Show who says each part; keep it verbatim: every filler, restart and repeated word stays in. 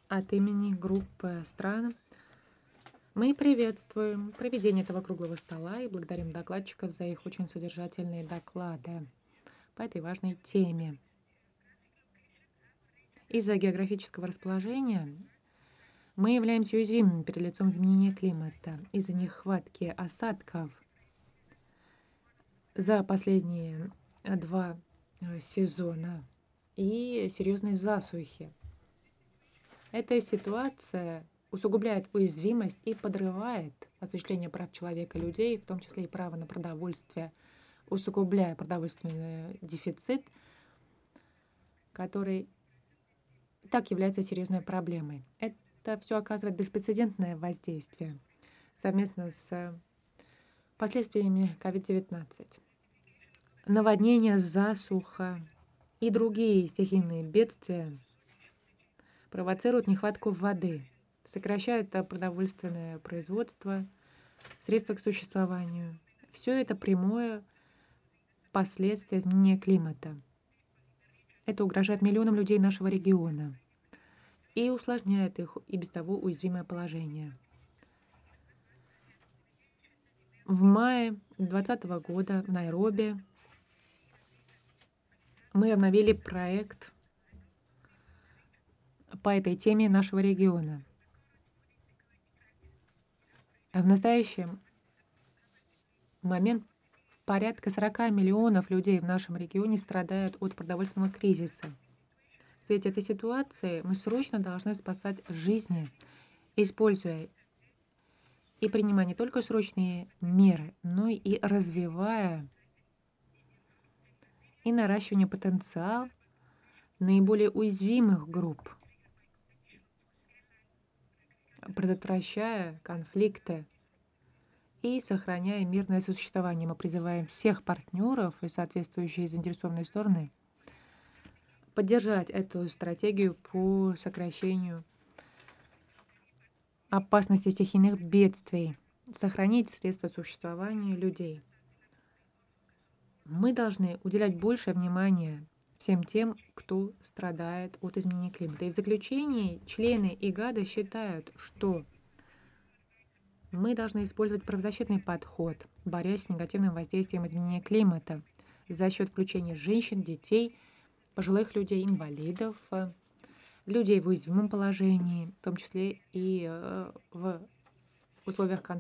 Speaker 1: От имени группы стран мы приветствуем проведение этого круглого стола и благодарим докладчиков за их очень содержательные доклады по этой важной теме. Из-за географического расположения мы являемся уязвимыми перед лицом изменения климата. Из-за нехватки осадков за последние два э, сезона и серьезной засухи. Эта ситуация усугубляет уязвимость и подрывает осуществление прав человека и людей, в том числе и право на продовольствие, усугубляя продовольственный дефицит, который так является серьезной проблемой. Это все оказывает беспрецедентное воздействие совместно с последствиями ковид девятнадцать. Наводнения, засуха и другие стихийные бедствия провоцируют нехватку воды, сокращают продовольственное производство, средства к существованию. Все это прямое последствие изменения климата. Это угрожает миллионам людей нашего региона и усложняет их и без того уязвимое положение. В мае две тысячи двадцатого года в Найроби мы обновили проект по этой теме нашего региона. А в настоящий момент порядка сорока миллионов людей в нашем регионе страдают от продовольственного кризиса. В свете этой ситуации мы срочно должны спасать жизни, используя и принимая не только срочные меры, но и развивая и наращивание потенциала наиболее уязвимых групп, предотвращая конфликты и сохраняя мирное сосуществование. Мы призываем всех партнеров и соответствующие заинтересованные стороны поддержать эту стратегию по сокращению опасности стихийных бедствий, сохранить средства существования людей. Мы должны уделять больше внимания всем тем, кто страдает от изменения климата. И в заключении члены ИГАДа считают, что мы должны использовать правозащитный подход, борясь с негативным воздействием изменения климата за счет включения женщин, детей, пожилых людей, инвалидов, людей в уязвимом положении, в том числе и в условиях конфликта.